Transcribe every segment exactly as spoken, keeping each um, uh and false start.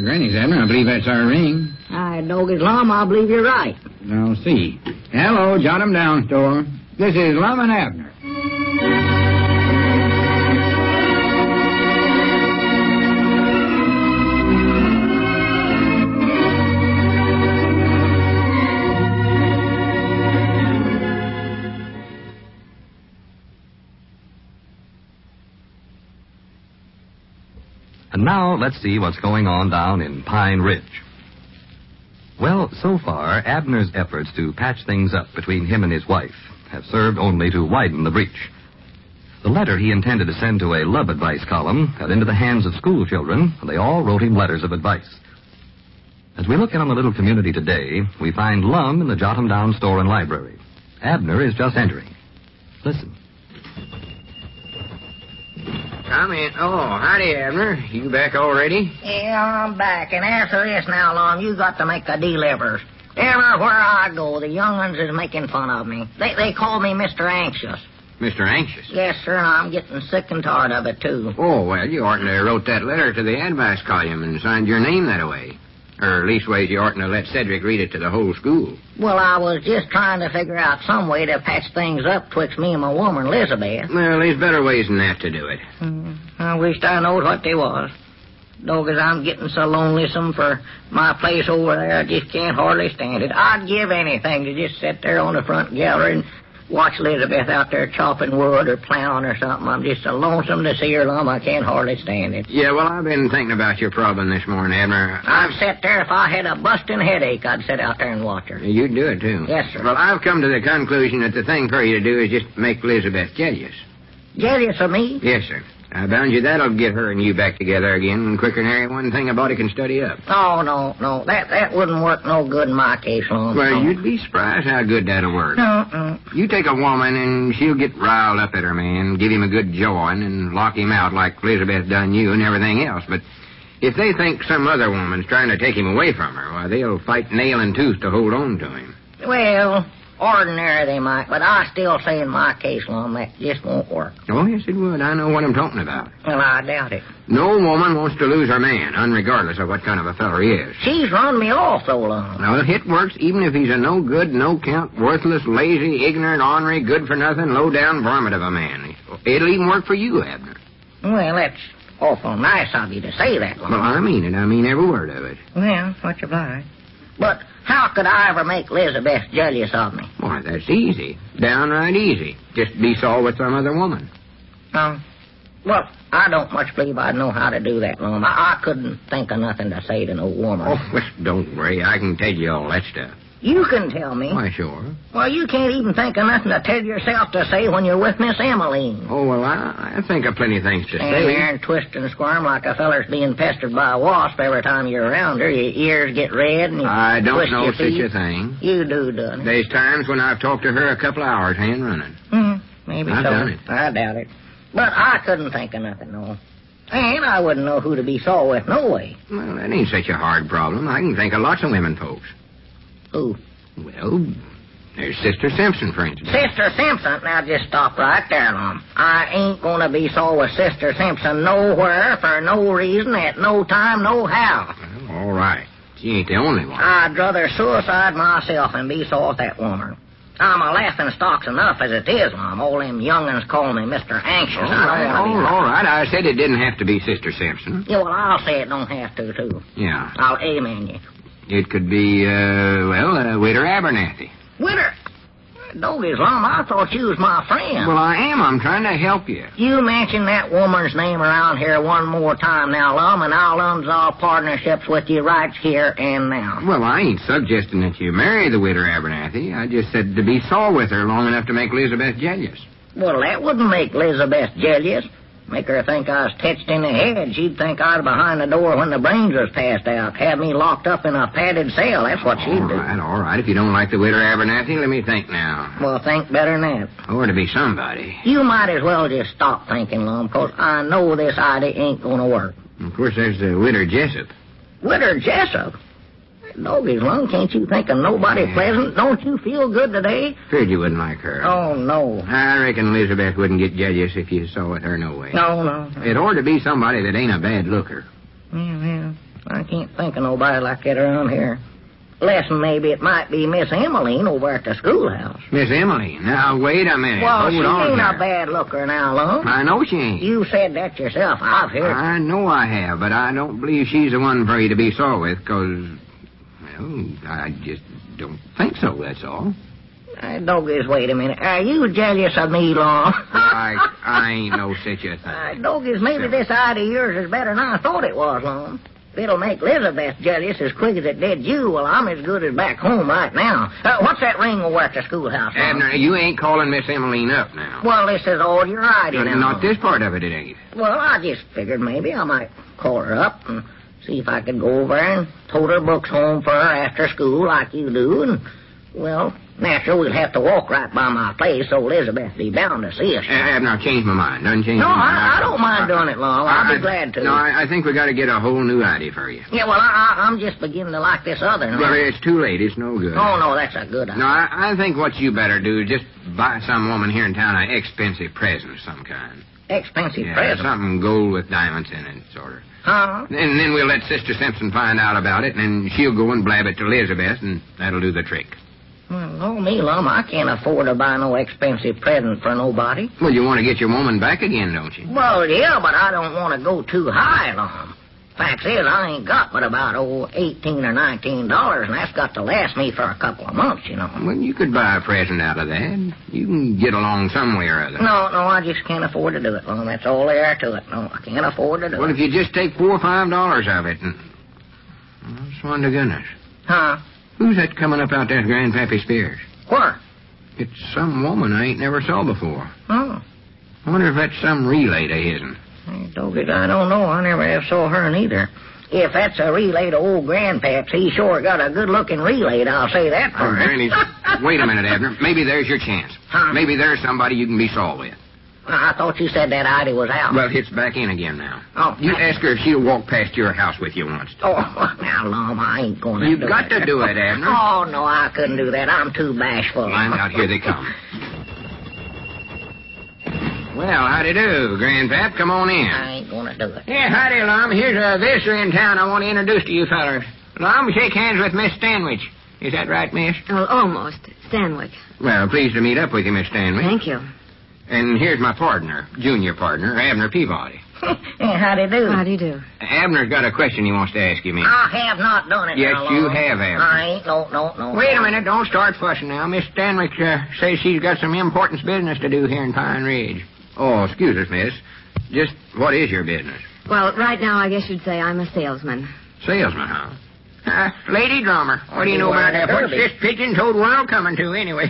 Granny's, Abner. I believe that's our ring. I Doggy's Lum, I believe you're right. I'll see. Hello, jot 'em down, store. This is Lum and Abner. And now, let's see what's going on down in Pine Ridge. Well, so far, Abner's efforts to patch things up between him and his wife have served only to widen the breach. The letter he intended to send to a love advice column got into the hands of school children, and they all wrote him letters of advice. As we look in on the little community today, we find Lum in the Jot 'em Down store and library. Abner is just entering. Listen. Come in. Oh, howdy, Abner. You back already? Yeah, I'm back. And after this now, Lum, you got to make a delivers. Everywhere I go, the young'uns is making fun of me. They they call me Mister Anxious. Mister Anxious? Yes, sir, and I'm getting sick and tired of it, too. Oh, well, you oughtn't to have wrote that letter to the advice column and signed your name that way. Or leastways, you oughtn't to let Cedric read it to the whole school. Well, I was just trying to figure out some way to patch things up twixt me and my woman, Elizabeth. Well, there's better ways than that to do it. Mm, I wished I knowed what they was. Doggies, I'm getting so lonesome for my place over there, I just can't hardly stand it. I'd give anything to just sit there on the front gallery and watch Elizabeth out there chopping wood or plowing or something. I'm just so lonesome to see her, Lum, I can't hardly stand it. Yeah, well, I've been thinking about your problem this morning, Abner. I've sat there. If I had a busting headache, I'd sit out there and watch her. You'd do it, too. Yes, sir. Well, I've come to the conclusion that the thing for you to do is just make Elizabeth jealous. Jealous of me? Yes, sir. I bound you that'll get her and you back together again quicker than any one thing a body can study up. Oh, no, no. That that wouldn't work no good in my case, Lum. Well, no. you'd be surprised how good that'll work. No, no. You take a woman and she'll get riled up at her man, give him a good jawing, and lock him out like Elizabeth done you and everything else. But if they think some other woman's trying to take him away from her, why, they'll fight nail and tooth to hold on to him. Well, ordinary they might, but I still say in my case, Lum, that just won't work. Oh, yes, it would. I know what I'm talking about. Well, I doubt it. No woman wants to lose her man, unregardless of what kind of a feller he is. She's run me off so long. Well, it works even if he's a no-good, no-count, worthless, lazy, ignorant, ornery, good-for-nothing, low-down varmint of a man. It'll even work for you, Abner. Well, that's awful nice of you to say that, Lum. Well, I mean it. I mean every word of it. Well, much obliged. But how could I ever make Elizabeth jealous of me? Why, that's easy. Downright easy. Just be sore with some other woman. Oh. Well, I don't much believe I'd know how to do that, Lum. I, I couldn't think of nothing to say to no woman. Oh, well, don't worry. I can tell you all that stuff. You can tell me. Why, sure. Well, you can't even think of nothing to tell yourself to say when you're with Miss Emmeline. Oh, well, I, I think of plenty of things to Stand say. there and twist and squirm like a feller's being pestered by a wasp every time you're around her. Your ears get red and you I don't twist know your such feet. a thing. You do, done it. There's times when I've talked to her a couple of hours hand running. Hmm, maybe I've so. done it. I doubt it. But I couldn't think of nothing, no. And I wouldn't know who to be sore with, no way. Well, that ain't such a hard problem. I can think of lots of women folks. Who? Well, there's Sister Simpson, for instance. Sister Simpson? Now, just stop right there, Lum. I ain't going to be sore with Sister Simpson nowhere, for no reason, at no time, no how. Well, all right. She ain't the only one. I'd rather suicide myself than be sore with that woman. I'm a laughing stock's enough as it is, Lum. All them young'uns call me Mister Anxious. All I right, don't all, wanna be... all right. I said it didn't have to be Sister Simpson. Yeah, well, I'll say it don't have to, too. Yeah. I'll amen you. It could be, uh, well, uh, Widow Abernathy. Widow? Doggies, Lum, I thought you was my friend. Well, I am. I'm trying to help you. You mention that woman's name around here one more time now, Lum, and I'll unsolve partnerships with you right here and now. Well, I ain't suggesting that you marry the Widow Abernathy. I just said to be sore with her long enough to make Elizabeth jealous. Well, that wouldn't make Elizabeth jealous. Make her think I was touched in the head. She'd think I was behind the door when the brains was passed out. Have me locked up in a padded cell. That's what she'd All do. right, all right. If you don't like the Widow Abernathy, let me think now. Well, think better than that. Or to be somebody. You might as well just stop thinking, Lum, because I know this idea ain't going to work. Of course, there's the Widow Jessup. Widow Jessup? Doggies, Lum, can't you think of nobody Yeah. pleasant? Don't you feel good today? Feared you wouldn't like her. Oh, no. I reckon Elizabeth wouldn't get jealous if you saw with her no way. No, no. It ought to be somebody that ain't a bad looker. Yeah, yeah. I can't think of nobody like that around here. Less than maybe it might be Miss Emmeline over at the schoolhouse. Miss Emily. Now, wait a minute. Well, Hold she on ain't there. a bad looker now, Lum. I know she ain't. You said that yourself. I've heard. I know I have, but I don't believe she's the one for you to be sore with, because, well, I just don't think so, that's all. Uh, Doggies, wait a minute. Are you jealous of me, Lum? I, I ain't no such a thing. Uh, Doggies, maybe this idea of yours is better than I thought it was, Lum. If it'll make Elizabeth jealous as quick as it did you, well, I'm as good as back home right now. Uh, what's that ring over at the schoolhouse, Lum? Abner, you ain't calling Miss Emmeline up now. Well, this is all your idea Not, now. not this part of it, it ain't. Well, I just figured maybe I might call her up and see if I could go over and tote her books home for her after school like you do. And, well, natural, we'll have to walk right by my place, so Elizabeth be bound to see us. Uh, Abner, I've changed my mind. Doesn't change No, my mind. I, I don't mind doing it, Lum. I'll I- be glad to. No, I, I think we got to get a whole new idea for you. Yeah, well, I, I, I'm just beginning to like this other now. Well, it's too late. It's no good. Oh, no, that's a good idea. No, I, I think what you better do is just buy some woman here in town an expensive present of some kind. Expensive Yeah, present. something gold with diamonds in it, sort of. Huh? And then we'll let Sister Simpson find out about it, and then she'll go and blab it to Elizabeth, and that'll do the trick. Well, no, me, Lum, I can't afford to buy no expensive present for nobody. Well, you want to get your woman back again, don't you? Well, yeah, but I don't want to go too high, Lum. Fact is, I ain't got but about, oh, eighteen or nineteen dollars, and that's got to last me for a couple of months, you know. Well, you could buy a present out of that. You can get along some way or other. No, no, I just can't afford to do it, Lum. That's all there to it. No, I can't afford to do Well, it. if you just take four or five dollars of it and... Well, swan to goodness. Huh? Who's that coming up out there, Grandpappy Spears? Where? It's some woman I ain't never saw before. Oh. I wonder if that's some relay to his'n. Hey, Doggies, I don't know. I never have saw her neither. If that's a relay to old Grandpaps, he sure got a good-looking relay, I'll say that for Oh, him. Granny, wait a minute, Abner. Maybe there's your chance. Huh? Maybe there's somebody you can be sore with. I thought you said that idea was out. Well, it's back in again now. Oh. You ask her if she'll walk past your house with you once. Oh, now, Lum, I ain't going to You've do got that. to do it, Abner. Oh, no, I couldn't do that. I'm too bashful. Find out. Here they come. Well, howdy do, Grandpap. Come on in. I ain't going to do it. Yeah, howdy, Lum. Here's a visitor in town I want to introduce to you fellers. Lum, shake hands with Miss Stanwich. Is that right, miss? Oh, almost. Stanwick. Well, pleased to meet up with you, Miss Stanwich. Thank you. And here's my partner, junior partner, Abner Peabody. Yeah, howdy do. How do you do? Abner's got a question he wants to ask you, miss. I have not done it. Yes, now, you Lum. have, Abner. I ain't. No, no, no. Wait a minute. Don't start fussing now. Miss Stanwich uh, says she's got some important business to do here in Pine Ridge. Oh, excuse us, miss. Just what is your business? Well, right now, I guess you'd say I'm a salesman. Salesman, huh? Uh, lady drummer. What do you know about that? What's this pigeon-toed world coming to, anyway?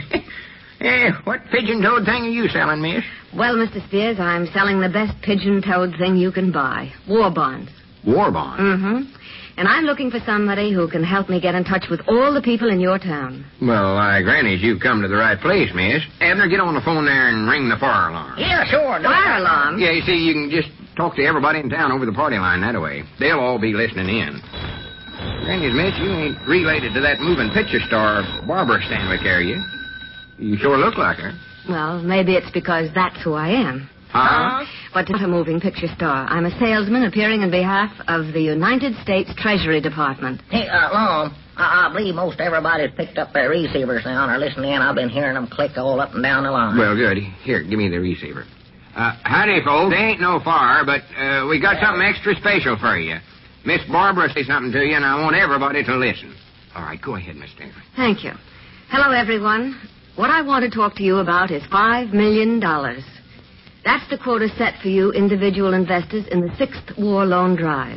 Eh, what pigeon-toed thing are you selling, miss? Well, Mister Spears, I'm selling the best pigeon-toed thing you can buy. War bonds. War bond. Mm-hmm. And I'm looking for somebody who can help me get in touch with all the people in your town. Well, I grannies, you've come to the right place, miss. Abner, get on the phone there and ring the fire alarm. Yeah, sure. do Fire it. alarm? Yeah, you see, you can just talk to everybody in town over the party line that way. They'll all be listening in. Grannies, miss, you ain't related to that moving picture star, Barbara Stanwyck, are you? You sure look like her. Well, maybe it's because that's who I am. Huh? But not a moving picture star. I'm a salesman appearing on behalf of the United States Treasury Department. Hey, uh, Lum, I, I believe most everybody's picked up their receivers now and are listening in. I've been hearing them click all up and down the line. Well, good. Here, give me the receiver. Uh, howdy, folks. They ain't no far, but uh, we got something extra special for you. Miss Barbara say something to you, and I want everybody to listen. All right, go ahead, Miss Stanley. Thank you. Hello, everyone. What I want to talk to you about is five million dollars. That's the quota set for you individual investors in the sixth war loan drive.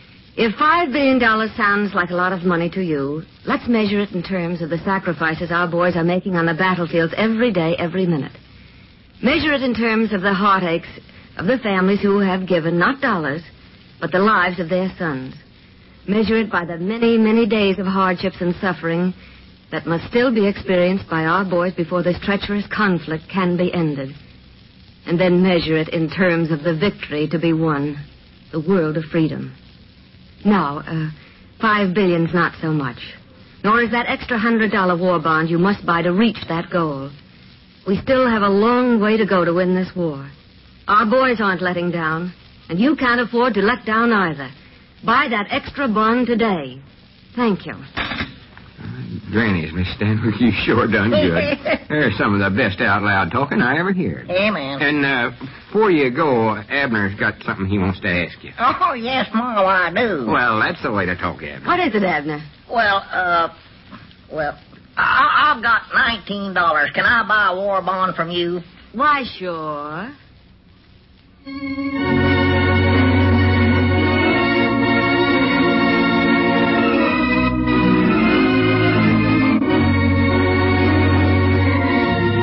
If five billion dollars sounds like a lot of money to you, let's measure it in terms of the sacrifices our boys are making on the battlefields every day, every minute. Measure it in terms of the heartaches of the families who have given not dollars, but the lives of their sons. Measure it by the many, many days of hardships and suffering that must still be experienced by our boys before this treacherous conflict can be ended. And then measure it in terms of the victory to be won, the world of freedom. Now, uh, five billion's not so much. Nor is that extra hundred dollar war bond you must buy to reach that goal. We still have a long way to go to win this war. Our boys aren't letting down, and you can't afford to let down either. Buy that extra bond today. Thank you. Grannies, Miss Stanley, you sure done good. They're some of the best out loud talking I ever heard. Hey, man. And uh, before you go, Abner's got something he wants to ask you. Oh, yes, Ma, I do. Well, that's the way to talk, Abner. What is it, Abner? Well, uh, well, I- I've got nineteen dollars. Can I buy a war bond from you? Why, sure.